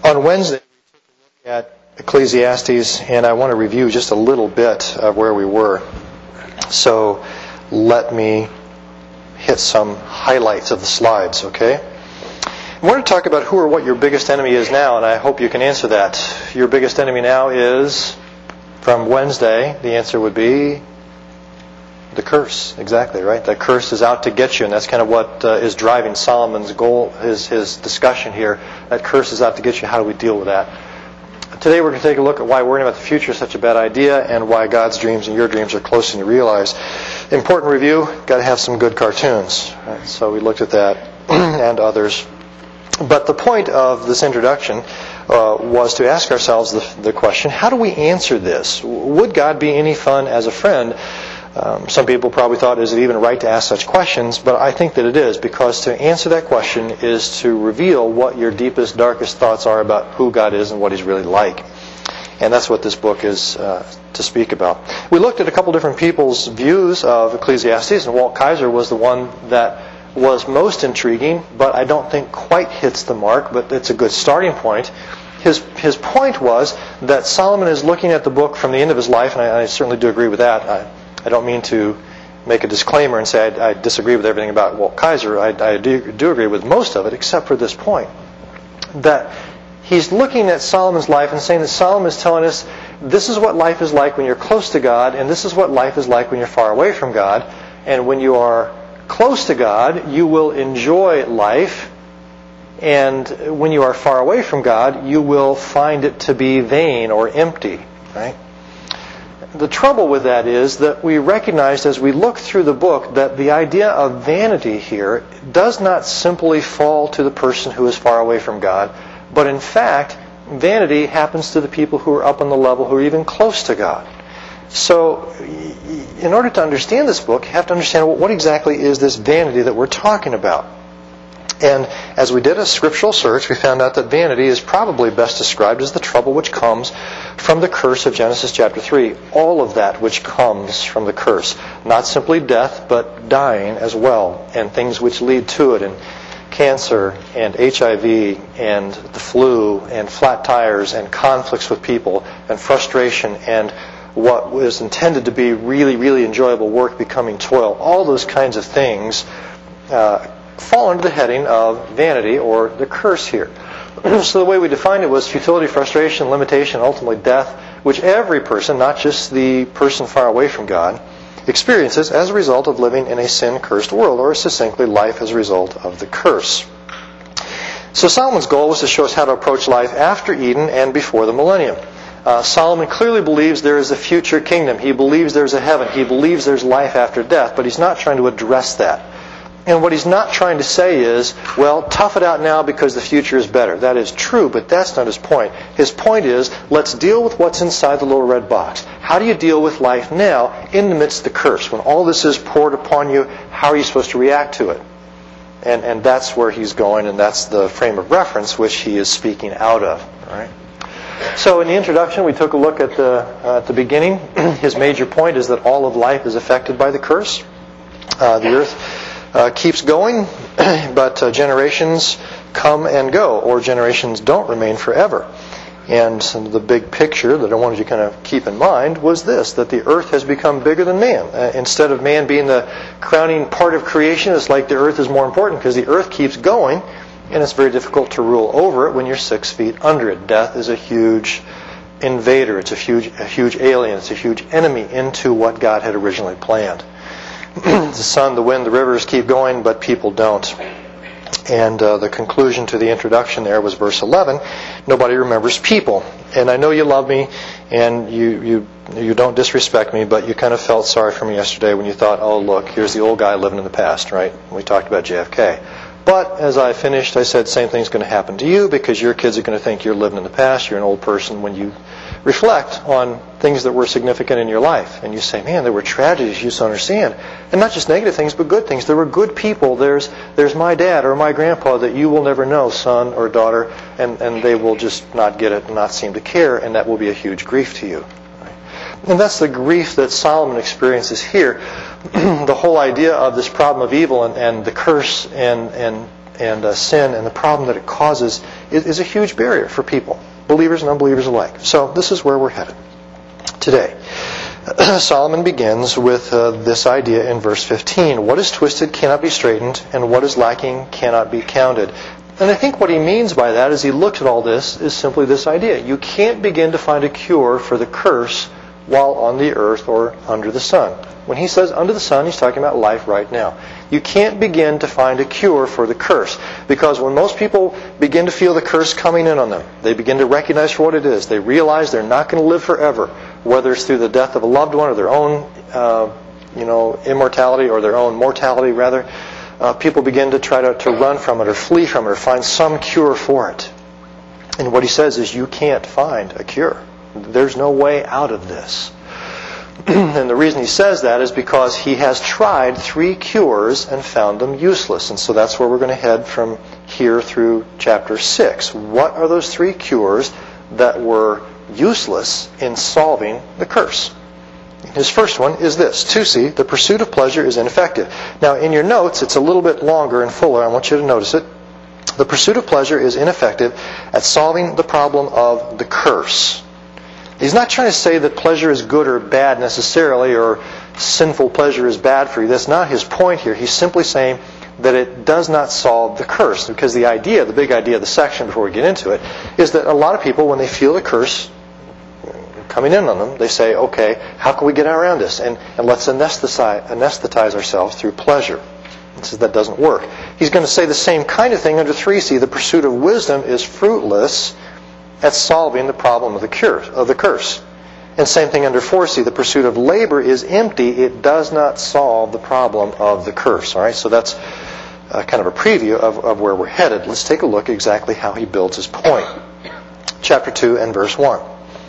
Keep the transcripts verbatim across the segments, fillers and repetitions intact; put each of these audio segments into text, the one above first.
On Wednesday, we took a look at Ecclesiastes, and I want to review just a little bit of where we were. So let me hit some highlights of the slides, okay? I want to talk about who or what your biggest enemy is now, and I hope you can answer that. Your biggest enemy now is, from Wednesday, the answer would be the curse. Exactly, right? That curse is out to get you, and that's kind of what uh, is driving Solomon's goal, his, his discussion here. That curse is out to get you. How do we deal with that? Today we're going to take a look at why worrying about the future is such a bad idea and why God's dreams and your dreams are closer than you realize. Important review, got to have some good cartoons. Right? So we looked at that and others. But the point of this introduction uh, was to ask ourselves the, the question, how do we answer this? Would God be any fun as a friend? Um, some people probably thought, is it even right to ask such questions? But I think that it is, because to answer that question is to reveal what your deepest, darkest thoughts are about who God is and what He's really like. And that's what this book is uh, to speak about. We looked at a couple different people's views of Ecclesiastes, and Walt Kaiser was the one that was most intriguing, but I don't think quite hits the mark, but it's a good starting point. His his point was that Solomon is looking at the book from the end of his life, and I, I certainly do agree with that. I, I don't mean to make a disclaimer and say I, I disagree with everything about Walt Kaiser. I, I do, do agree with most of it, except for this point. That he's looking at Solomon's life and saying that Solomon is telling us this is what life is like when you're close to God, and this is what life is like when you're far away from God. And when you are close to God, you will enjoy life. And when you are far away from God, you will find it to be vain or empty. Right? The trouble with that is that we recognized as we look through the book that the idea of vanity here does not simply fall to the person who is far away from God, but in fact, vanity happens to the people who are up on the level who are even close to God. So, in order to understand this book, you have to understand what exactly is this vanity that we're talking about. And as we did a scriptural search, we found out that vanity is probably best described as the trouble which comes from the curse of Genesis chapter three. All of that which comes from the curse. Not simply death, but dying as well, and things which lead to it, and cancer, and H I V, and the flu, and flat tires, and conflicts with people, and frustration, and what was intended to be really, really enjoyable work becoming toil. All those kinds of things uh, fall under the heading of vanity, or the curse here. So the way we defined it was futility, frustration, limitation, ultimately death, which every person, not just the person far away from God, experiences as a result of living in a sin-cursed world, or succinctly, life as a result of the curse. So Solomon's goal was to show us how to approach life after Eden and before the millennium. Uh, Solomon clearly believes there is a future kingdom. He believes there's a heaven. He believes there's life after death, but he's not trying to address that. And what he's not trying to say is, well, tough it out now because the future is better. That is true, but that's not his point. His point is, let's deal with what's inside the little red box. How do you deal with life now in the midst of the curse? When all this is poured upon you, how are you supposed to react to it? And and that's where he's going, and that's the frame of reference which he is speaking out of. All right? So in the introduction, we took a look at the, uh, at the beginning. His major point is that all of life is affected by the curse. Uh, the earth Uh, keeps going, but uh, generations come and go, or generations don't remain forever. And the big picture that I wanted you to kind of keep in mind was this, that the earth has become bigger than man. Uh, instead of man being the crowning part of creation, it's like the earth is more important because the earth keeps going, and it's very difficult to rule over it when you're six feet under it. Death is a huge invader. It's a huge, a huge alien. It's a huge enemy into what God had originally planned. The sun, the wind, the rivers keep going, but people don't. And uh, the conclusion to the introduction there was verse eleven. Nobody remembers people. And I know you love me, and you you you don't disrespect me, but you kind of felt sorry for me yesterday when you thought, oh, look, here's the old guy living in the past, right? We talked about J F K. But as I finished, I said, same thing's going to happen to you because your kids are going to think you're living in the past. You're an old person when you reflect on things that were significant in your life. And you say, man, there were tragedies you used to understand. And not just negative things, but good things. There were good people. There's there's my dad or my grandpa that you will never know, son or daughter, and, and they will just not get it and not seem to care, and that will be a huge grief to you. And that's the grief that Solomon experiences here. The whole idea of this problem of evil and, and the curse and, and and uh, sin and the problem that it causes is, is a huge barrier for people, believers and unbelievers alike. So this is where we're headed today. Solomon begins with uh, this idea in verse fifteen. What is twisted cannot be straightened, and what is lacking cannot be counted. And I think what he means by that, as he looks at all this, is simply this idea. You can't begin to find a cure for the curse while on the earth or under the sun. When he says under the sun, he's talking about life right now. You can't begin to find a cure for the curse, because when most people begin to feel the curse coming in on them, they begin to recognize for what it is. They realize they're not going to live forever, whether it's through the death of a loved one or their own uh, you know, immortality or their own mortality, rather. Uh, people begin to try to, to run from it or flee from it or find some cure for it. And what he says is you can't find a cure. There's no way out of this. And the reason he says that is because he has tried three cures and found them useless. And so that's where we're going to head from here through chapter six. What are those three cures that were useless in solving the curse? His first one is this. two C, the pursuit of pleasure is ineffective. Now in your notes, it's a little bit longer and fuller. I want you to notice it. The pursuit of pleasure is ineffective at solving the problem of the curse. He's not trying to say that pleasure is good or bad necessarily, or sinful pleasure is bad for you. That's not his point here. He's simply saying that it does not solve the curse. Because the idea, the big idea of the section before we get into it, is that a lot of people, when they feel the curse coming in on them, they say, okay, how can we get around this? And, and let's anesthetize, anesthetize ourselves through pleasure. He says that doesn't work. He's going to say the same kind of thing under three C. The pursuit of wisdom is fruitless at solving the problem of the cure, of the curse. And same thing under four C. The pursuit of labor is empty. It does not solve the problem of the curse. All right, so that's uh, kind of a preview of, of where we're headed. Let's take a look exactly how he builds his point. Chapter two and verse one.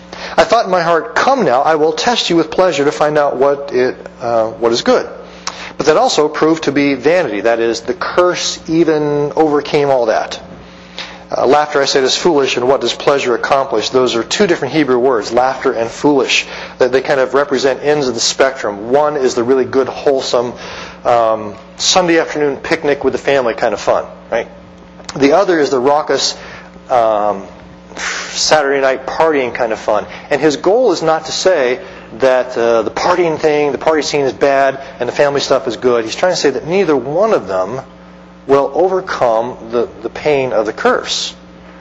I thought in my heart, come now, I will test you with pleasure to find out what it uh, what is good. But that also proved to be vanity. That is, the curse even overcame all that. Uh, laughter, I said, is foolish, and what does pleasure accomplish? Those are two different Hebrew words, laughter and foolish. That they kind of represent ends of the spectrum. One is the really good, wholesome um, Sunday afternoon picnic with the family kind of fun, right? The other is the raucous um, Saturday night partying kind of fun. And his goal is not to say that uh, the partying thing, the party scene is bad, and the family stuff is good. He's trying to say that neither one of them will overcome the, the pain of the curse.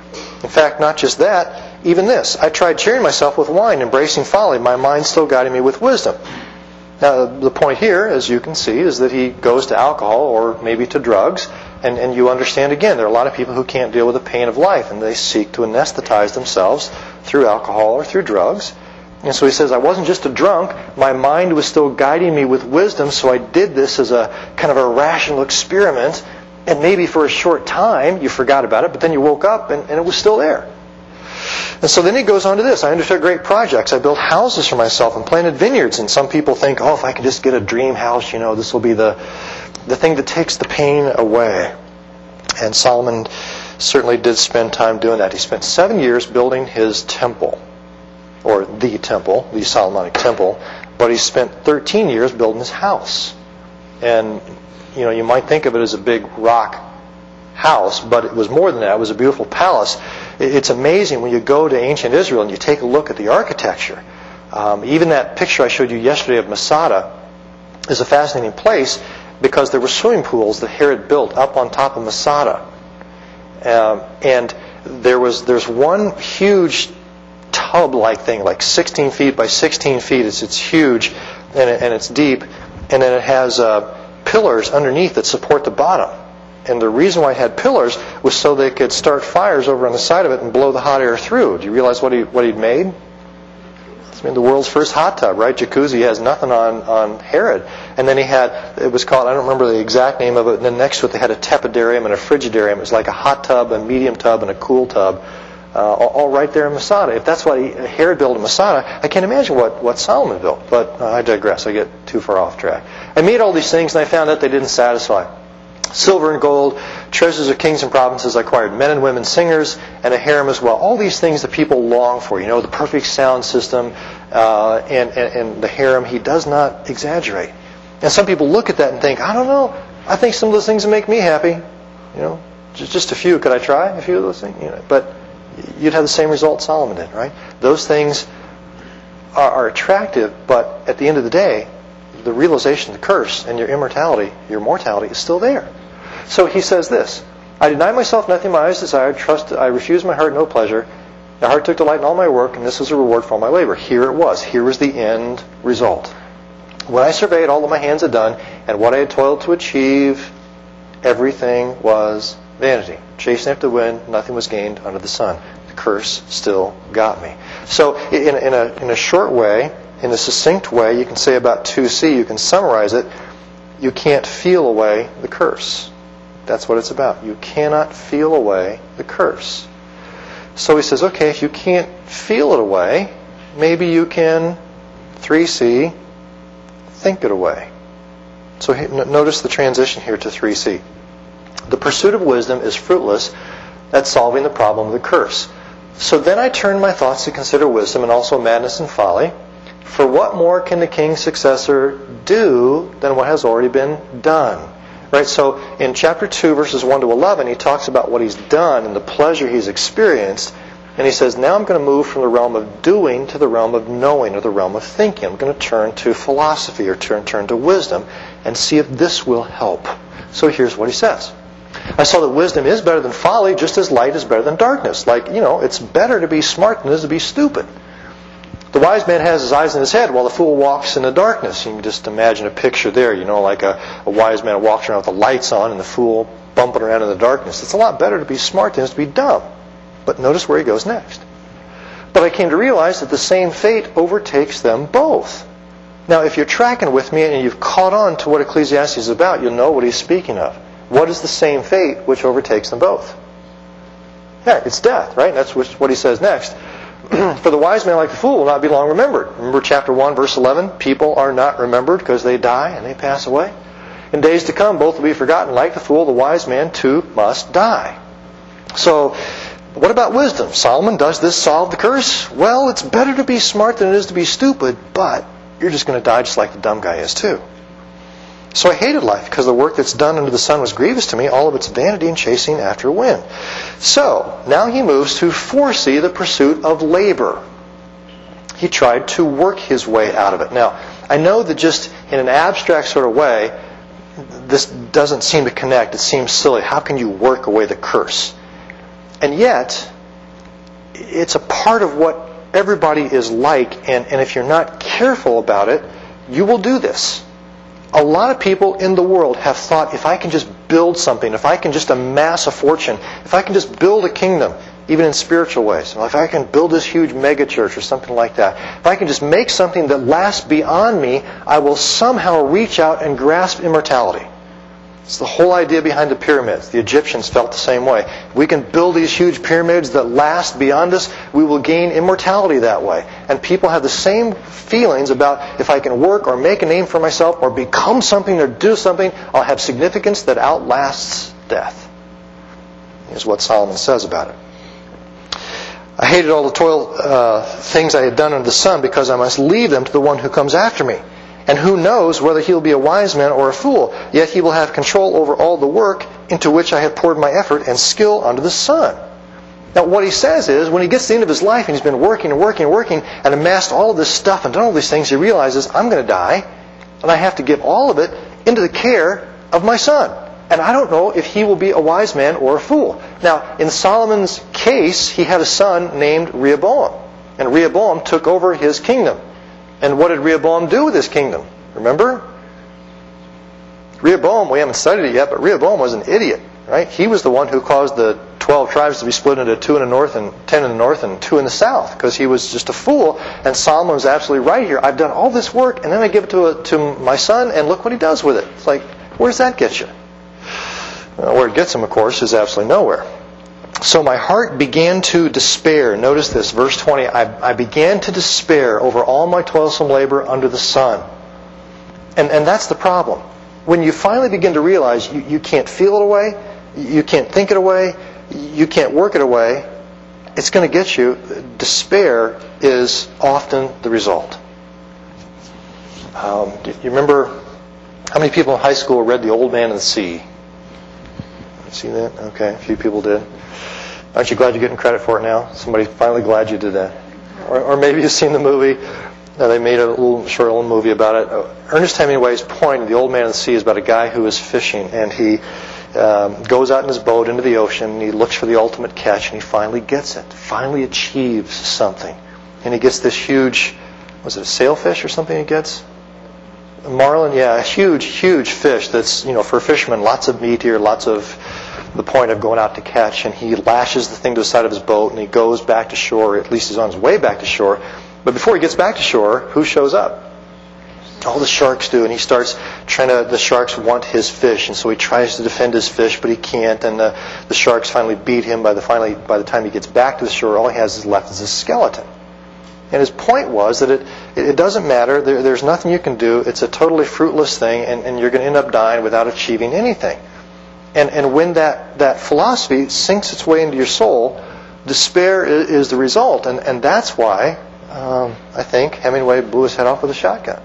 In fact, not just that, even this. I tried cheering myself with wine, embracing folly, my mind still guiding me with wisdom. Now, the point here, as you can see, is that he goes to alcohol or maybe to drugs, and, and you understand again, there are a lot of people who can't deal with the pain of life, and they seek to anesthetize themselves through alcohol or through drugs. And so he says, I wasn't just a drunk, my mind was still guiding me with wisdom, so I did this as a kind of a rational experiment. And maybe for a short time you forgot about it, but then you woke up and, and it was still there. And so then he goes on to this. I undertook great projects. I built houses for myself and planted vineyards. And some people think, oh, if I can just get a dream house, you know, this will be the, the thing that takes the pain away. And Solomon certainly did spend time doing that. He spent seven years building his temple, or the temple, the Solomonic temple. But he spent thirteen years building his house. And you know, you might think of it as a big rock house, but it was more than that. It was a beautiful palace. It's amazing when you go to ancient Israel and you take a look at the architecture. Um, even that picture I showed you yesterday of Masada is a fascinating place because there were swimming pools that Herod built up on top of Masada. Um, and there was there's one huge tub-like thing, like sixteen feet by sixteen feet. It's, it's huge and, it, and it's deep. And then it has Uh, pillars underneath that support the bottom. And the reason why it had pillars was so they could start fires over on the side of it and blow the hot air through. Do you realize what he what he'd made? It's made the world's first hot tub, right? Jacuzzi has nothing on, on Herod. And then he had, it was called, I don't remember the exact name of it, and then next to it they had a tepidarium and a frigidarium. It was like a hot tub, a medium tub, and a cool tub. Uh, all, all right there in Masada. If that's what he, Herod built in Masada, I can't imagine what, what Solomon built. But uh, I digress. I get too far off track. I made all these things and I found out they didn't satisfy. Silver and gold, treasures of kings and provinces, I acquired men and women singers, and a harem as well. All these things that people long for, you know, the perfect sound system uh, and, and, and the harem, he does not exaggerate. And some people look at that and think, I don't know, I think some of those things will make me happy. You know, just a few. Could I try a few of those things? You know, but you'd have the same result Solomon did, right? Those things are, are attractive, but at the end of the day, the realization of the curse and your immortality, your mortality, is still there. So he says this: I denied myself nothing my eyes desired, trust, I refused my heart no pleasure. My heart took delight in all my work, and this was a reward for all my labor. Here it was. Here was the end result. When I surveyed all that my hands had done, and what I had toiled to achieve, everything was vanity. Chasing after the wind, nothing was gained under the sun. The curse still got me. So in, in, a, in a short way, in a succinct way, you can say about two C, you can summarize it, you can't feel away the curse. That's what it's about. You cannot feel away the curse. So he says, okay, if you can't feel it away, maybe you can, three C, think it away. So he, notice the transition here to three C. The pursuit of wisdom is fruitless at solving the problem of the curse. So then I turned my thoughts to consider wisdom and also madness and folly. For what more can the king's successor do than what has already been done? Right, so in chapter two, verses one to eleven, he talks about what he's done and the pleasure he's experienced. And he says, now I'm going to move from the realm of doing to the realm of knowing, or the realm of thinking. I'm going to turn to philosophy, or turn, turn to wisdom, and see if this will help. So here's what he says. I saw that wisdom is better than folly, just as light is better than darkness. Like, you know, it's better to be smart than it is to be stupid. The wise man has his eyes in his head while the fool walks in the darkness. You can just imagine a picture there, you know, like a, a wise man walks around with the lights on and the fool bumping around in the darkness. It's a lot better to be smart than it is to be dumb. But notice where he goes next. But I came to realize that the same fate overtakes them both. Now, if you're tracking with me and you've caught on to what Ecclesiastes is about, you'll know what he's speaking of. What is the same fate which overtakes them both? Yeah, it's death, right? That's what he says next. For the wise man, like the fool, will not be long remembered. Remember chapter one, verse eleven? People are not remembered because they die and they pass away. In days to come, both will be forgotten. Like the fool, the wise man too must die. So, what about wisdom? Solomon, does this solve the curse? Well, it's better to be smart than it is to be stupid, but you're just going to die just like the dumb guy is too. So I hated life because the work that's done under the sun was grievous to me, all of its vanity and chasing after wind. So, now he moves to four C, the pursuit of labor. He tried to work his way out of it. Now, I know that just in an abstract sort of way, this doesn't seem to connect. It seems silly. How can you work away the curse? And yet, it's a part of what everybody is like, and, and if you're not careful about it, you will do this. A lot of people in the world have thought, if I can just build something, if I can just amass a fortune, if I can just build a kingdom, even in spiritual ways, if I can build this huge megachurch or something like that, if I can just make something that lasts beyond me, I will somehow reach out and grasp immortality. It's the whole idea behind the pyramids. The Egyptians felt the same way. If we can build these huge pyramids that last beyond us, we will gain immortality that way. And people have the same feelings about, if I can work or make a name for myself or become something or do something, I'll have significance that outlasts death. Is what Solomon says about it. I hated all the toil uh, things I had done under the sun, because I must leave them to the one who comes after me. And who knows whether he'll be a wise man or a fool, yet he will have control over all the work into which I have poured my effort and skill under the sun. Now what he says is, when he gets to the end of his life and he's been working and working and working and amassed all of this stuff and done all these things, he realizes, I'm going to die, and I have to give all of it into the care of my son. And I don't know if he will be a wise man or a fool. Now, in Solomon's case, he had a son named Rehoboam. And Rehoboam took over his kingdom. And what did Rehoboam do with his kingdom? Remember? Rehoboam, we haven't studied it yet, but Rehoboam was an idiot, right? He was the one who caused the twelve tribes to be split into two in the north and ten in the north and two in the south, because he was just a fool. And Solomon was absolutely right here. I've done all this work, and then I give it to, a, to my son, and look what he does with it. It's like, where does that get you? Well, where it gets him, of course, is absolutely nowhere. So my heart began to despair. Notice this, verse twenty. I, I began to despair over all my toilsome labor under the sun. And, and that's the problem. When you finally begin to realize you, you can't feel it away, you can't think it away, you can't work it away, it's going to get you. Despair is often the result. Um, do you remember how many people in high school read The Old Man and the Sea? See that? Okay, a few people did. Aren't you glad you're getting credit for it now? Somebody finally glad you did that. Or, or maybe you've seen the movie. Uh, they made a little short little movie about it. Uh, Ernest Hemingway's point in The Old Man and the Sea is about a guy who is fishing, and he um, goes out in his boat into the ocean, and he looks for the ultimate catch, and he finally gets it, finally achieves something. And he gets this huge, was it a sailfish or something he gets? A marlin? Yeah, a huge, huge fish that's, you know, for a fisherman, lots of meat here, lots of the point of going out to catch, and he lashes the thing to the side of his boat, and he goes back to shore, or at least he's on his way back to shore. But before he gets back to shore, who shows up? All the sharks do, and he starts trying to, the sharks want his fish, and so he tries to defend his fish, but he can't, and the, the sharks finally beat him. By the finally, by the time he gets back to the shore, all he has is left is a skeleton. And his point was that it, it doesn't matter, there, there's nothing you can do, it's a totally fruitless thing, and, and you're going to end up dying without achieving anything. And, and when that, that philosophy sinks its way into your soul, despair is, is the result, and, and that's why Um, I think Hemingway blew his head off with a shotgun.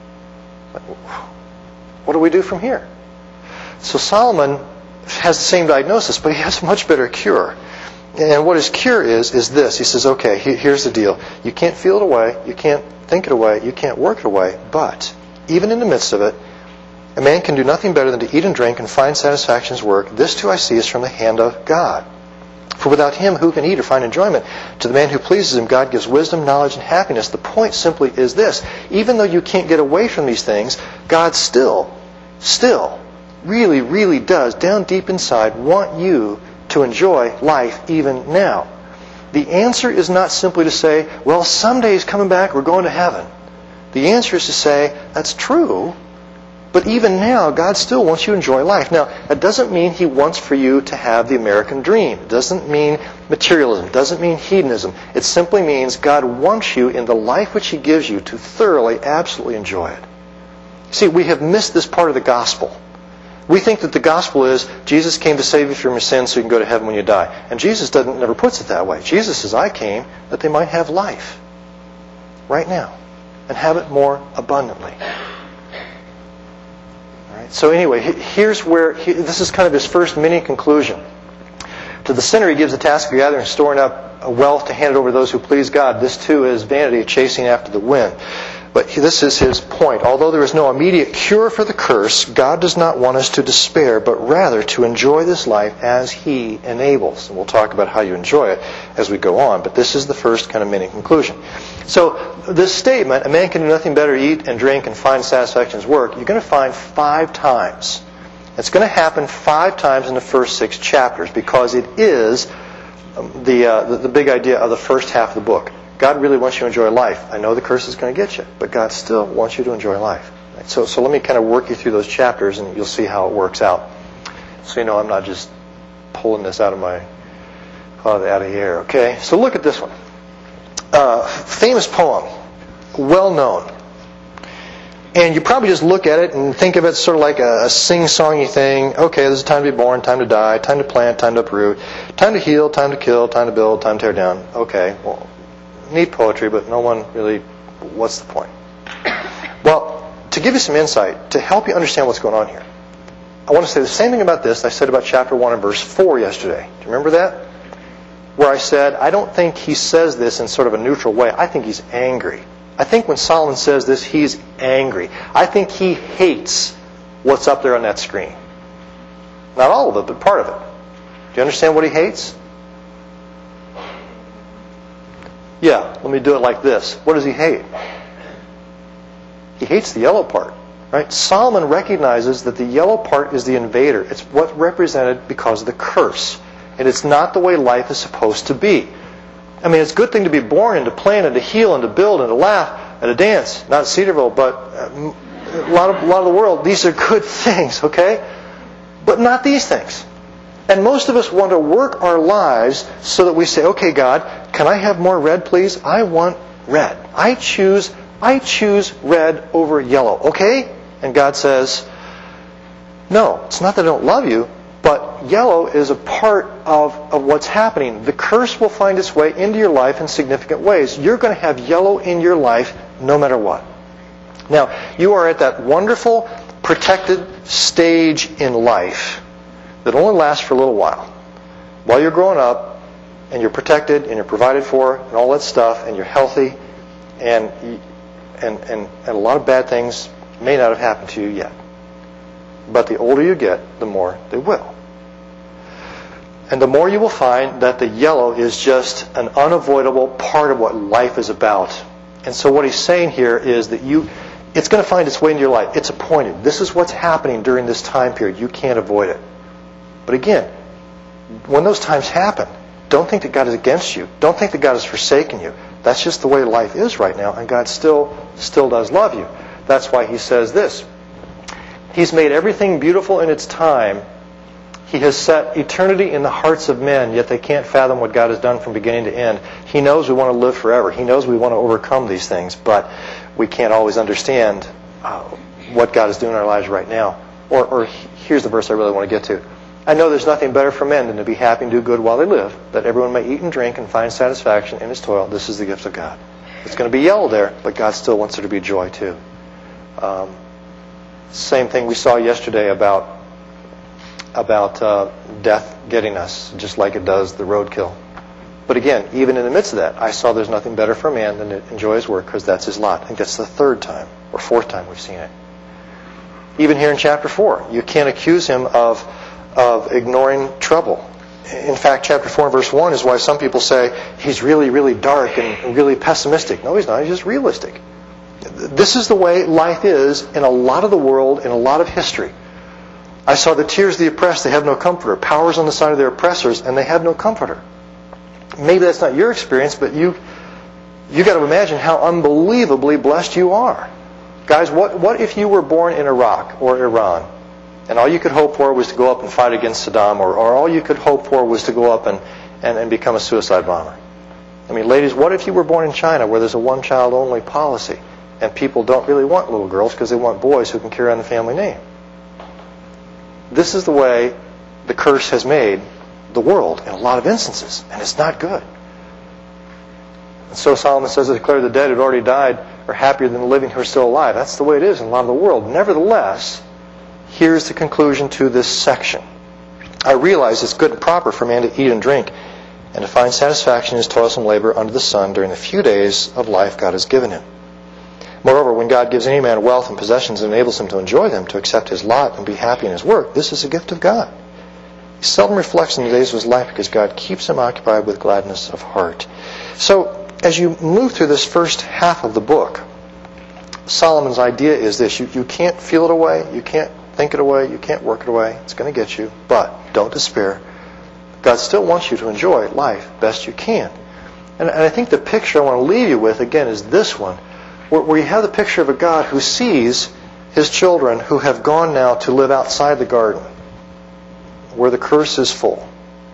What do we do from here? So Solomon has the same diagnosis, but he has a much better cure. And what his cure is, is this. He says, okay, here's the deal. You can't feel it away, you can't think it away, you can't work it away, but even in the midst of it, a man can do nothing better than to eat and drink and find satisfaction in his work. This too I see is from the hand of God. For without Him, who can eat or find enjoyment? To the man who pleases Him, God gives wisdom, knowledge, and happiness. The point simply is this. Even though you can't get away from these things, God still, still, really, really does, down deep inside, want you to enjoy life even now. The answer is not simply to say, well, someday He's coming back, we're going to heaven. The answer is to say, that's true, but even now, God still wants you to enjoy life. Now, that doesn't mean He wants for you to have the American dream. It doesn't mean materialism. It doesn't mean hedonism. It simply means God wants you in the life which He gives you to thoroughly, absolutely enjoy it. See, we have missed this part of the gospel. We think that the gospel is Jesus came to save you from your sins so you can go to heaven when you die. And Jesus doesn't never puts it that way. Jesus says, I came that they might have life right now and have it more abundantly. So anyway, here's where, he, this is kind of his first mini conclusion. To the sinner he gives the task of gathering and storing up a wealth to hand it over to those who please God. This too is vanity, chasing after the wind. But this is his point. Although there is no immediate cure for the curse, God does not want us to despair, but rather to enjoy this life as He enables. And we'll talk about how you enjoy it as we go on. But this is the first kind of mini conclusion. So this statement, a man can do nothing better eat and drink and find satisfaction in his work, you're going to find five times. It's going to happen five times in the first six chapters because it is the, uh, the, the big idea of the first half of the book. God really wants you to enjoy life. I know the curse is going to get you, but God still wants you to enjoy life. So, so let me kind of work you through those chapters, and you'll see how it works out. So you know I'm not just pulling this out of my out of the air. Okay. So look at this one. Uh, famous poem, well known, and you probably just look at it and think of it sort of like a, a sing-songy thing. Okay, this is time to be born, time to die, time to plant, time to uproot, time to heal, time to kill, time to build, time to tear down. Okay, well. Neat poetry, but no one really, what's the point? Well, to give you some insight, to help you understand what's going on here, I want to say the same thing about this I said about chapter one and verse four yesterday. Do you remember that? Where I said, I don't think he says this in sort of a neutral way. I think he's angry. I think when Solomon says this, he's angry. I think he hates what's up there on that screen. Not all of it, but part of it. Do you understand what he hates? Yeah, let me do it like this. What does he hate? He hates the yellow part. Right? Solomon recognizes that the yellow part is the invader. It's what's represented because of the curse. And it's not the way life is supposed to be. I mean, it's a good thing to be born and to plan and to heal and to build and to laugh and to dance. Not Cedarville, but a lot of, a lot of the world. These are good things, okay? But not these things. And most of us want to work our lives so that we say, okay, God, can I have more red, please? I want red. I choose, I choose red over yellow, okay? And God says, no, it's not that I don't love you, but yellow is a part of, of what's happening. The curse will find its way into your life in significant ways. You're going to have yellow in your life no matter what. Now, you are at that wonderful, protected stage in life that only lasts for a little while. While you're growing up, and you're protected, and you're provided for, and all that stuff, and you're healthy, and and and, and a lot of bad things may not have happened to you yet. But the older you get, the more they will. And the more you will find that the yellow is just an unavoidable part of what life is about. And so what he's saying here is that you, it's going to find its way into your life. It's appointed. This is what's happening during this time period. You can't avoid it. But again, when those times happen, don't think that God is against you. Don't think that God has forsaken you. That's just the way life is right now, and God still, still does love you. That's why he says this. He's made everything beautiful in its time. He has set eternity in the hearts of men, yet they can't fathom what God has done from beginning to end. He knows we want to live forever. He knows we want to overcome these things, but we can't always understand uh, what God is doing in our lives right now. Or, or here's the verse I really want to get to. I know there's nothing better for men than to be happy and do good while they live, that everyone may eat and drink and find satisfaction in his toil. This is the gift of God. It's going to be yellow there, but God still wants there to be joy too. Um, same thing we saw yesterday about about uh, death getting us, just like it does the roadkill. But again, even in the midst of that, I saw there's nothing better for a man than to enjoy his work, because that's his lot. I think that's the third time or fourth time we've seen it. Even here in chapter four, you can't accuse him of of ignoring trouble. In fact, chapter four and verse one is why some people say he's really, really dark and really pessimistic. No, he's not. He's just realistic. This is the way life is in a lot of the world, in a lot of history. I saw the tears of the oppressed, they have no comforter. Powers on the side of their oppressors, and they have no comforter. Maybe that's not your experience, but you you got to imagine how unbelievably blessed you are. Guys, what what if you were born in Iraq or Iran, and all you could hope for was to go up and fight against Saddam, or, or all you could hope for was to go up and, and, and become a suicide bomber? I mean, ladies, what if you were born in China where there's a one-child-only policy, and people don't really want little girls because they want boys who can carry on the family name? This is the way the curse has made the world in a lot of instances, and it's not good. And so Solomon says, declare the dead who had already died are happier than the living who are still alive. That's the way it is in a lot of the world. Nevertheless, here's the conclusion to this section. I realize it's good and proper for man to eat and drink and to find satisfaction in his toilsome labor under the sun during the few days of life God has given him. Moreover, when God gives any man wealth and possessions and enables him to enjoy them, to accept his lot and be happy in his work, this is a gift of God. He seldom reflects on the days of his life because God keeps him occupied with gladness of heart. So, as you move through this first half of the book, Solomon's idea is this. You, you can't feel it away. You can't think it away. You can't work it away. It's going to get you. But don't despair. God still wants you to enjoy life best you can. And, and I think the picture I want to leave you with, again, is this one, where, where you have the picture of a God who sees his children who have gone now to live outside the garden, where the curse is full.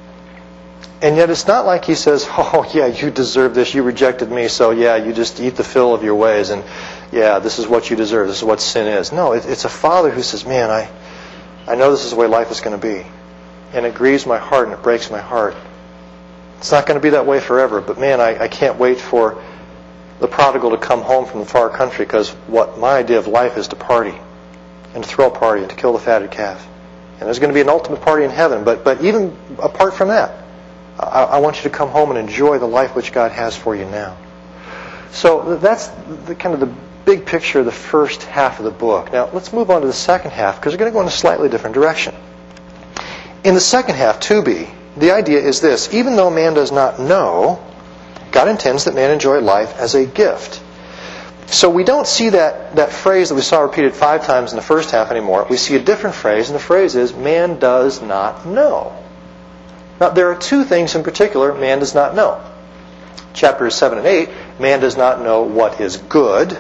And yet it's not like he says, oh, yeah, you deserve this. You rejected me, so yeah, you just eat the fill of your ways. And yeah, this is what you deserve. This is what sin is. No, it, it's a father who says, man, I, I know this is the way life is going to be. And it grieves my heart and it breaks my heart. It's not going to be that way forever. But man, I, I can't wait for the prodigal to come home from the far country, because what my idea of life is to party and to throw a party and to kill the fatted calf. And there's going to be an ultimate party in heaven. But, but even apart from that, I, I want you to come home and enjoy the life which God has for you now. So that's the kind of the big picture of the first half of the book. Now let's move on to the second half, because we're going to go in a slightly different direction. In the second half, to be, the idea is this. Even though man does not know, God intends that man enjoy life as a gift. So we don't see that, that phrase that we saw repeated five times in the first half anymore. We see a different phrase, and the phrase is, man does not know. Now, there are two things in particular man does not know. Chapters seven and eight, man does not know what is good.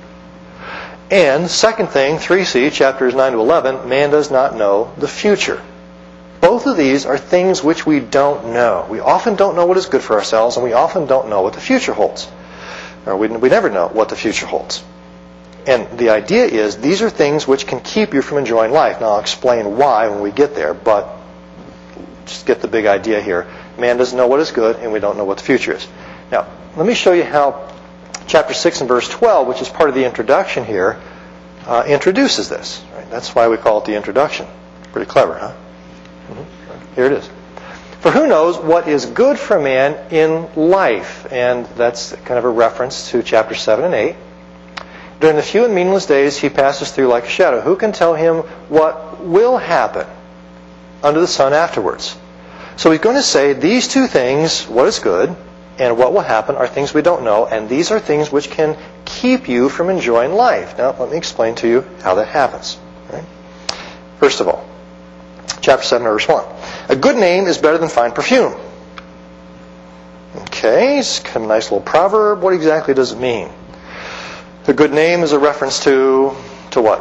And second thing, three C, chapters nine to eleven, man does not know the future. Both of these are things which we don't know. We often don't know what is good for ourselves, and we often don't know what the future holds. Or we, we never know what the future holds. And the idea is, these are things which can keep you from enjoying life. Now, I'll explain why when we get there, but just get the big idea here. Man doesn't know what is good, and we don't know what the future is. Now, let me show you how chapter six and verse twelve, which is part of the introduction here, uh, introduces this. Right? That's why we call it the introduction. Pretty clever, huh? Mm-hmm. Here it is. For who knows what is good for man in life? And that's kind of a reference to chapter seven and eight. During the few and meaningless days he passes through like a shadow. Who can tell him what will happen under the sun afterwards? So he's going to say these two things, what is good and what will happen, are things we don't know, and these are things which can keep you from enjoying life. Now, let me explain to you how that happens. Right? First of all, chapter seven, verse one. A good name is better than fine perfume. Okay, it's kind of a nice little proverb. What exactly does it mean? A good name is a reference to, to what?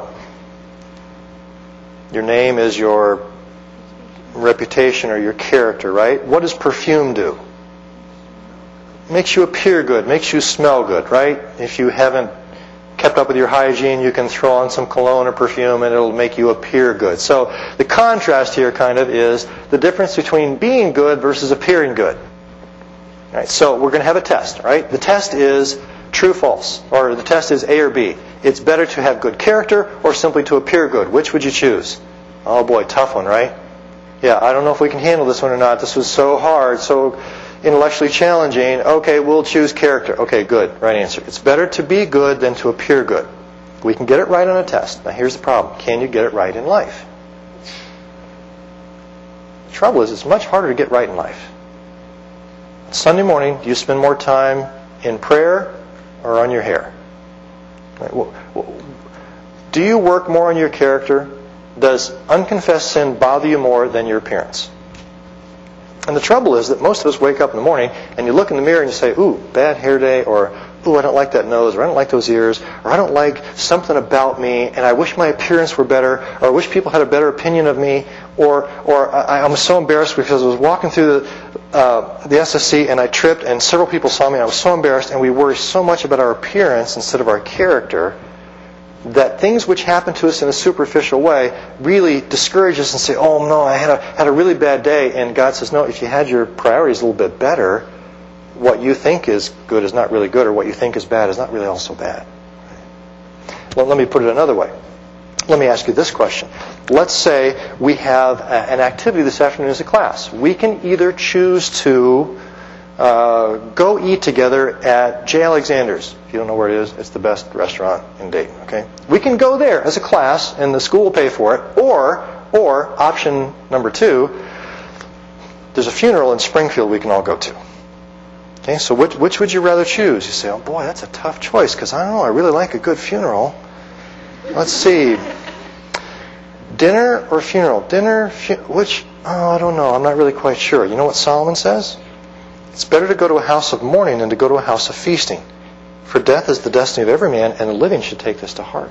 Your name is your reputation or your character, right? What does perfume do? Makes you appear good, makes you smell good, right? If you haven't kept up with your hygiene, you can throw on some cologne or perfume and it'll make you appear good. So the contrast here kind of is the difference between being good versus appearing good. All right, so we're going to have a test, right? The test is true, false, or the test is A or B. It's better to have good character or simply to appear good. Which would you choose? Oh boy, tough one, right? Yeah, I don't know if we can handle this one or not. This was so hard, so intellectually challenging. Okay, we'll choose character. Okay, good. Right answer. It's better to be good than to appear good. We can get it right on a test. Now here's the problem. Can you get it right in life? The trouble is, it's much harder to get right in life. Sunday morning, do you spend more time in prayer or on your hair? Do you work more on your character? Does unconfessed sin bother you more than your appearance? And the trouble is that most of us wake up in the morning and you look in the mirror and you say, ooh, bad hair day, or ooh, I don't like that nose, or I don't like those ears, or I don't like something about me, and I wish my appearance were better, or I wish people had a better opinion of me, or or I, I'm so embarrassed because I was walking through the, uh, the S S C and I tripped and several people saw me and I was so embarrassed, and we worry so much about our appearance instead of our character that things which happen to us in a superficial way really discourage us and say, oh no, I had a had a really bad day. And God says, no, if you had your priorities a little bit better, what you think is good is not really good, or what you think is bad is not really also bad. Well, let me put it another way. Let me ask you this question. Let's say we have a, an activity this afternoon as a class. We can either choose to Uh, go eat together at J. Alexander's. If you don't know where it is, it's the best restaurant in Dayton. Okay, we can go there as a class, and the school will pay for it. Or, or option number two, there's a funeral in Springfield we can all go to. Okay, so which which would you rather choose? You say, oh boy, that's a tough choice because I don't know. I really like a good funeral. Let's see, dinner or funeral? Dinner, fu- which? Oh, I don't know. I'm not really quite sure. You know what Solomon says? It's better to go to a house of mourning than to go to a house of feasting. For death is the destiny of every man, and the living should take this to heart.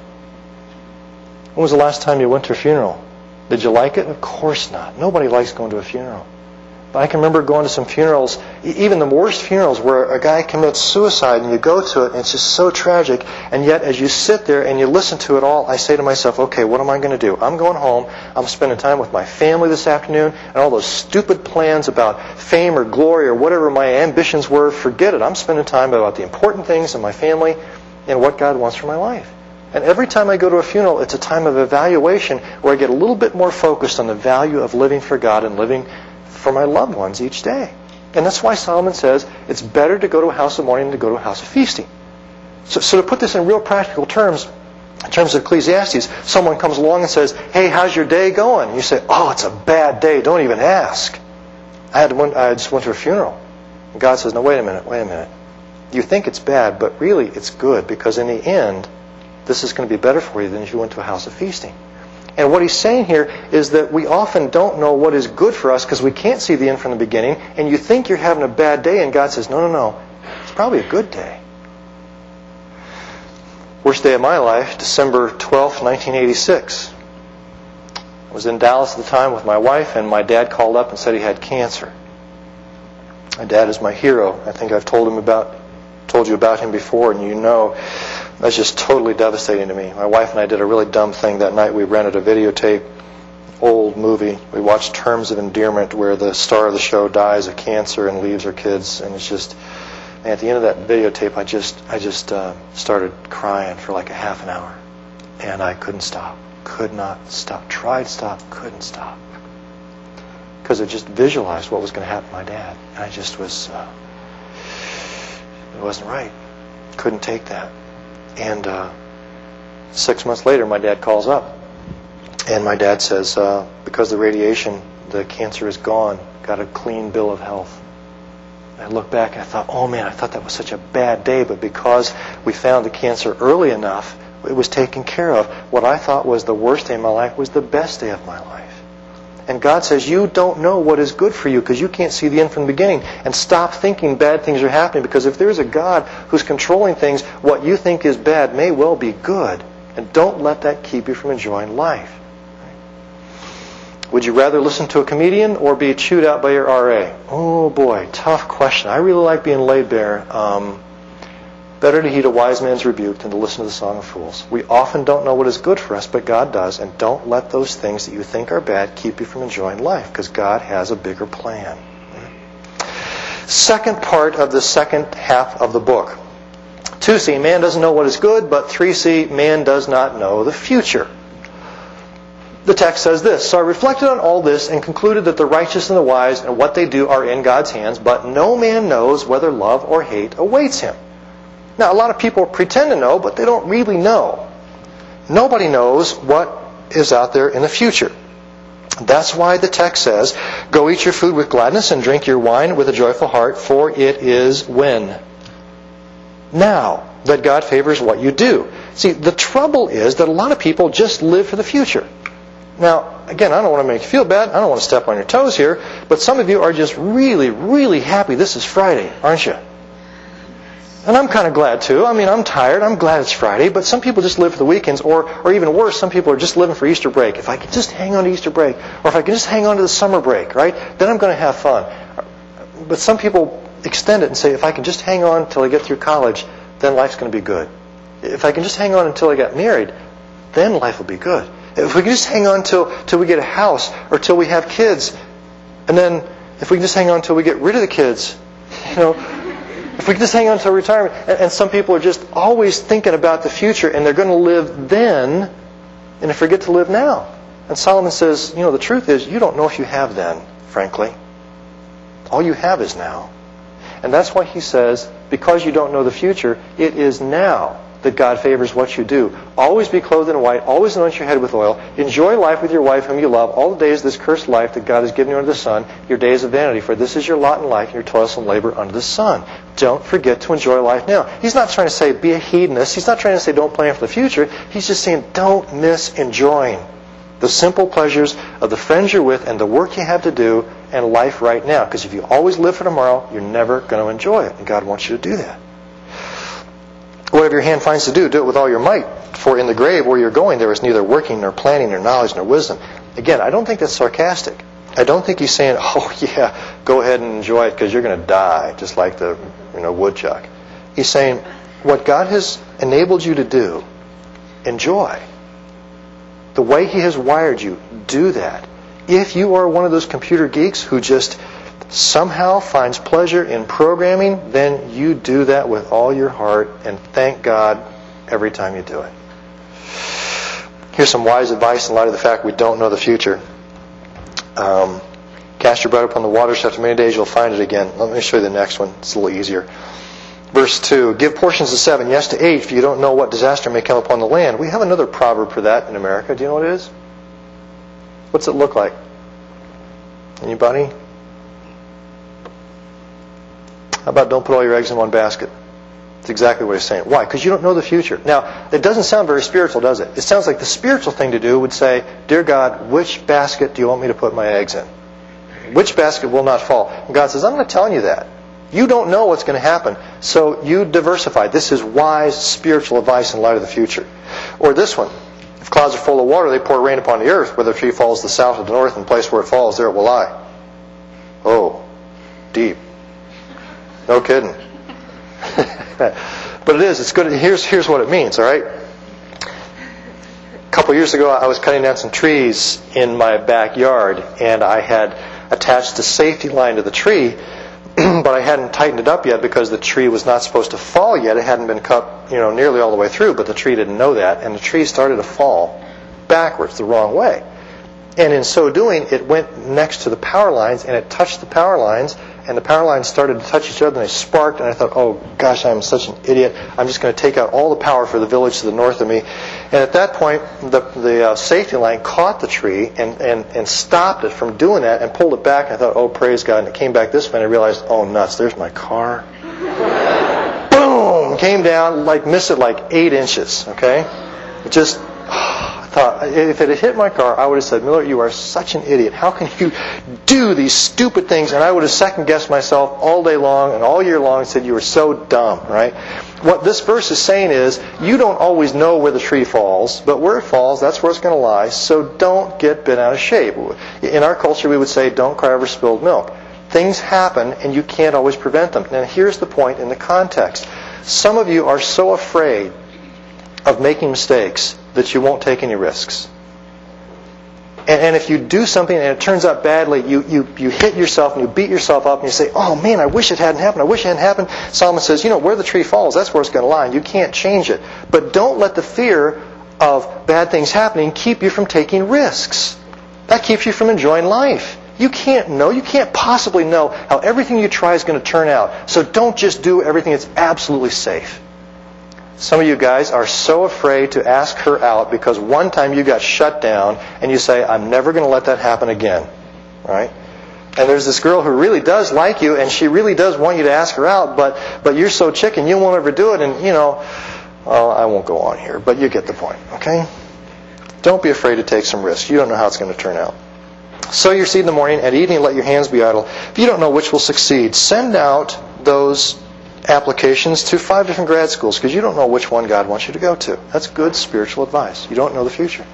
When was the last time you went to a funeral? Did you like it? Of course not. Nobody likes going to a funeral. But I can remember going to some funerals, even the worst funerals, where a guy commits suicide and you go to it and it's just so tragic. And yet as you sit there and you listen to it all, I say to myself, okay, what am I going to do? I'm going home. I'm spending time with my family this afternoon, and all those stupid plans about fame or glory or whatever my ambitions were, forget it. I'm spending time about the important things in my family and what God wants for my life. And every time I go to a funeral, it's a time of evaluation where I get a little bit more focused on the value of living for God and living for my loved ones each day. And that's why Solomon says it's better to go to a house of mourning than to go to a house of feasting. So, so to put this in real practical terms, in terms of Ecclesiastes, someone comes along and says, hey, how's your day going? And you say, oh, it's a bad day. Don't even ask. I had to, I just went to a funeral. And God says, no, wait a minute, wait a minute. You think it's bad, but really it's good, because in the end, this is going to be better for you than if you went to a house of feasting. And what he's saying here is that we often don't know what is good for us because we can't see the end from the beginning, and you think you're having a bad day, and God says, no, no, no, it's probably a good day. Worst day of my life, December twelfth, nineteen eighty-six. I was in Dallas at the time with my wife, and my dad called up and said he had cancer. My dad is my hero. I think I've told him about, told you about him before, and you know that's just totally devastating to me. My wife and I did a really dumb thing that night. We rented a videotape, old movie. We watched Terms of Endearment, where the star of the show dies of cancer and leaves her kids, and it's just. And at the end of that videotape, I just, I just uh, started crying for like a half an hour, and I couldn't stop. Could not stop. Tried to stop. Couldn't stop. because it just visualized what was going to happen to my dad. And I just was, uh, it wasn't right. Couldn't take that. And uh, six months later, my dad calls up. And my dad says, uh, because of the radiation, the cancer is gone. Got a clean bill of health. I look back and I thought, oh man, I thought that was such a bad day. But because we found the cancer early enough, it was taken care of. What I thought was the worst day of my life was the best day of my life. And God says, you don't know what is good for you because you can't see the end from the beginning. And stop thinking bad things are happening, because if there's a God who's controlling things, what you think is bad may well be good. And don't let that keep you from enjoying life. Would you rather listen to a comedian or be chewed out by your R A? Oh boy, tough question. I really like being laid bare. Um, better to heed a wise man's rebuke than to listen to the song of fools. We often don't know what is good for us, but God does. And don't let those things that you think are bad keep you from enjoying life, because God has a bigger plan. Second part of the second half of the book. two C, man doesn't know what is good, but three C, man does not know the future. The text says this, so I reflected on all this and concluded that the righteous and the wise and what they do are in God's hands, but no man knows whether love or hate awaits him. Now, a lot of people pretend to know, but they don't really know. Nobody knows what is out there in the future. That's why the text says, go eat your food with gladness and drink your wine with a joyful heart, for it is when? Now that God favors what you do. See, the trouble is that a lot of people just live for the future. Now, again, I don't want to make you feel bad. I don't want to step on your toes here. But some of you are just really, really happy this is Friday, aren't you? And I'm kind of glad too. I mean, I'm tired. I'm glad it's Friday. But some people just live for the weekends. Or, or even worse, some people are just living for Easter break. If I could just hang on to Easter break. Or if I could just hang on to the summer break, right? Then I'm going to have fun. But some people extend it and say, if I can just hang on until I get through college, then life's going to be good. If I can just hang on until I get married, then life will be good. If we can just hang on till, till we get a house or till we have kids, and then if we can just hang on till we get rid of the kids, you know, if we can just hang on till retirement. And, and some people are just always thinking about the future, and they're going to live then, and they forget to live now. And Solomon says, you know, the truth is, you don't know if you have then, frankly. All you have is now. And that's why he says, because you don't know the future, it is now that God favors what you do. Always be clothed in white. Always anoint your head with oil. Enjoy life with your wife whom you love. All the days of this cursed life that God has given you under the sun, your days of vanity. For this is your lot in life and your toilsome labor under the sun. Don't forget to enjoy life now. He's not trying to say be a hedonist. He's not trying to say don't plan for the future. He's just saying don't miss enjoying the simple pleasures of the friends you're with and the work you have to do and life right now. Because if you always live for tomorrow, you're never going to enjoy it. And God wants you to do that. Whatever your hand finds to do, do it with all your might. For in the grave where you're going, there is neither working, nor planning, nor knowledge, nor wisdom. Again, I don't think that's sarcastic. I don't think he's saying, oh yeah, go ahead and enjoy it because you're going to die, just like the you know woodchuck. He's saying, what God has enabled you to do, enjoy. The way he has wired you, do that. If you are one of those computer geeks who just somehow finds pleasure in programming, then you do that with all your heart and thank God every time you do it. Here's some wise advice in light of the fact we don't know the future. Um, cast your bread upon the waters. After many days you'll find it again. Let me show you the next one. It's a little easier. Verse two, give portions to seven, yes to eight, if you don't know what disaster may come upon the land. We have another proverb for that in America. Do you know what it is? What's it look like? Anybody? How about don't put all your eggs in one basket? That's exactly what he's saying. Why? Because you don't know the future. Now, it doesn't sound very spiritual, does it? It sounds like the spiritual thing to do would say, dear God, which basket do you want me to put my eggs in? Which basket will not fall? And God says, I'm not telling you that. You don't know what's going to happen, so you diversify. This is wise spiritual advice in light of the future. Or this one. If clouds are full of water, they pour rain upon the earth. Whether a tree falls to the south or the north, and the place where it falls, there it will lie. Oh, deep. No kidding. But it is. It's good. Here's here's what it means. All right. A couple years ago, I was cutting down some trees in my backyard, and I had attached a safety line to the tree, but I hadn't tightened it up yet because the tree was not supposed to fall yet. It hadn't been cut, you know, nearly all the way through, but the tree didn't know that, and the tree started to fall backwards the wrong way. And in so doing, it went next to the power lines, and it touched the power lines, and the power lines started to touch each other, and they sparked, and I thought, oh gosh, I'm such an idiot. I'm just going to take out all the power for the village to the north of me. And at that point, the, the uh, safety line caught the tree and, and, and stopped it from doing that and pulled it back, and I thought, oh, praise God. And it came back this way, and I realized, oh, nuts, there's my car. Boom! Came down, like, missed it like eight inches, okay? It just... thought, if it had hit my car, I would have said, Miller, you are such an idiot. How can you do these stupid things? And I would have second-guessed myself all day long and all year long and said, you are so dumb, right? What this verse is saying is, you don't always know where the tree falls, but where it falls, that's where it's going to lie, so don't get bent out of shape. In our culture, we would say, don't cry over spilled milk. Things happen, and you can't always prevent them. And here's the point in the context. Some of you are so afraid of making mistakes that you won't take any risks. And, and if you do something and it turns out badly, you, you, you hit yourself and you beat yourself up and you say, oh man, I wish it hadn't happened. I wish it hadn't happened. Solomon says, you know, where the tree falls, that's where it's going to lie. And you can't change it. But don't let the fear of bad things happening keep you from taking risks. That keeps you from enjoying life. You can't know, you can't possibly know how everything you try is going to turn out. So don't just do everything that's absolutely safe. Some of you guys are so afraid to ask her out because one time you got shut down and you say, I'm never going to let that happen again. Right? And there's this girl who really does like you and she really does want you to ask her out, but but you're so chicken you won't ever do it, and you know, well, I won't go on here, but you get the point, okay? Don't be afraid to take some risks. You don't know how it's going to turn out. Sow your seed in the morning, at evening let your hands be idle. If you don't know which will succeed, send out those applications to five different grad schools because you don't know which one God wants you to go to. That's good spiritual advice. You don't know the future.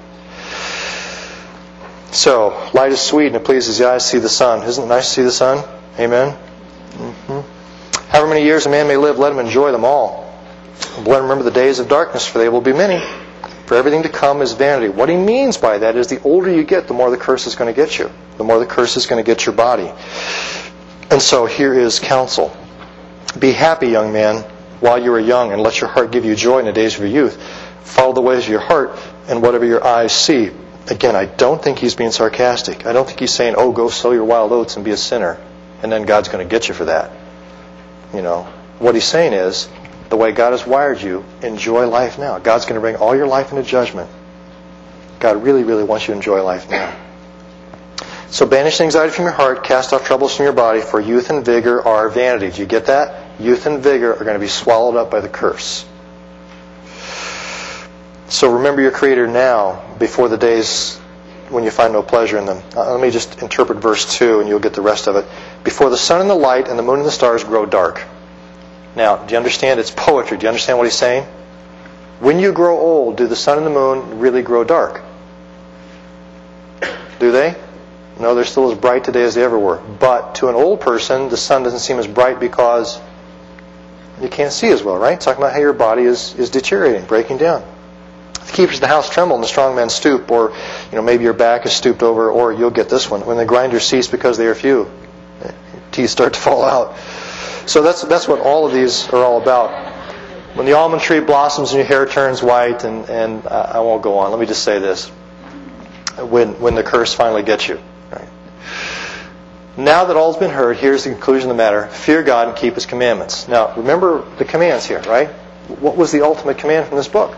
So, light is sweet and it pleases the eyes to see the sun. Isn't it nice to see the sun? Amen? Mm-hmm. However many years a man may live, let him enjoy them all. Let him remember the days of darkness, for they will be many. For everything to come is vanity. What he means by that is the older you get, the more the curse is going to get you. The more the curse is going to get your body. And so here is counsel. Be happy, young man, while you are young, and let your heart give you joy in the days of your youth. Follow the ways of your heart and whatever your eyes see. Again, I don't think he's being sarcastic. I don't think he's saying, oh, go sow your wild oats and be a sinner, and then God's going to get you for that. You know, what he's saying is, the way God has wired you, enjoy life now. God's going to bring all your life into judgment. God really, really wants you to enjoy life now. So banish anxiety from your heart, cast off troubles from your body, for youth and vigor are vanity. Do you get that? Youth and vigor are going to be swallowed up by the curse. So remember your Creator now, before the days when you find no pleasure in them. Uh, let me just interpret verse two and you'll get the rest of it. Before the sun and the light and the moon and the stars grow dark. Now, do you understand? It's poetry. Do you understand what he's saying? When you grow old, do the sun and the moon really grow dark? Do they? No, they're still as bright today as they ever were. But to an old person, the sun doesn't seem as bright because you can't see as well, right? It's talking about how your body is, is deteriorating, breaking down. The keepers of the house tremble and the strong men stoop, or you know maybe your back is stooped over, or you'll get this one. When the grinders cease because they are few, your teeth start to fall out. So that's that's what all of these are all about. When the almond tree blossoms and your hair turns white, and, and I won't go on. Let me just say this. When when the curse finally gets you. Right? Now that all's been heard, here's the conclusion of the matter. Fear God and keep His commandments. Now, remember the commands here, right? What was the ultimate command from this book?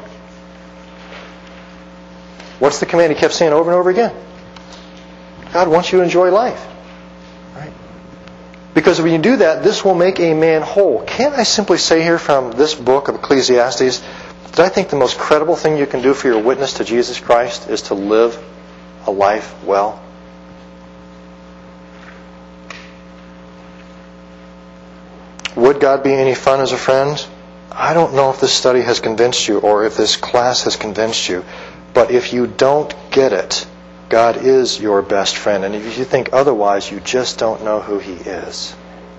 What's the command He kept saying over and over again? God wants you to enjoy life. Right? Because when you do that, this will make a man whole. Can't I simply say here from this book of Ecclesiastes that I think the most credible thing you can do for your witness to Jesus Christ is to live a life well? Would God be any fun as a friend? I don't know if this study has convinced you or if this class has convinced you. But if you don't get it, God is your best friend. And if you think otherwise, you just don't know who He is.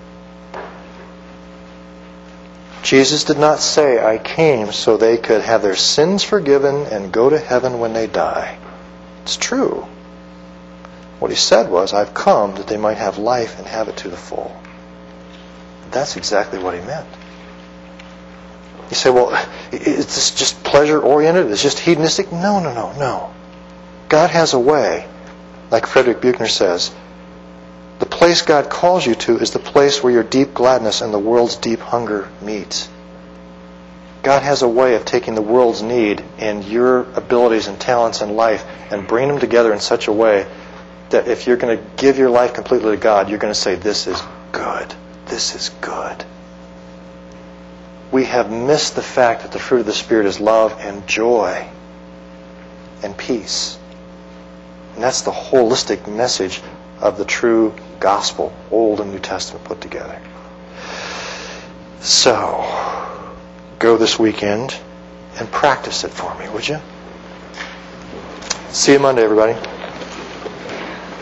Jesus did not say, I came so they could have their sins forgiven and go to heaven when they die. It's true. What He said was, I've come that they might have life and have it to the full. That's exactly what He meant. You say, well, is this just pleasure-oriented? Is it just hedonistic? No, no, no, no. God has a way Like Frederick Buechner says, the place God calls you to is the place where your deep gladness and the world's deep hunger meet. God has a way of taking the world's need and your abilities and talents in life and bringing them together in such a way that if you're going to give your life completely to God, you're going to say, this is good. This is good. We have missed the fact that the fruit of the Spirit is love and joy and peace. And that's the holistic message of the true gospel, Old and New Testament put together. So, go this weekend and practice it for me, would you? See you Monday, everybody.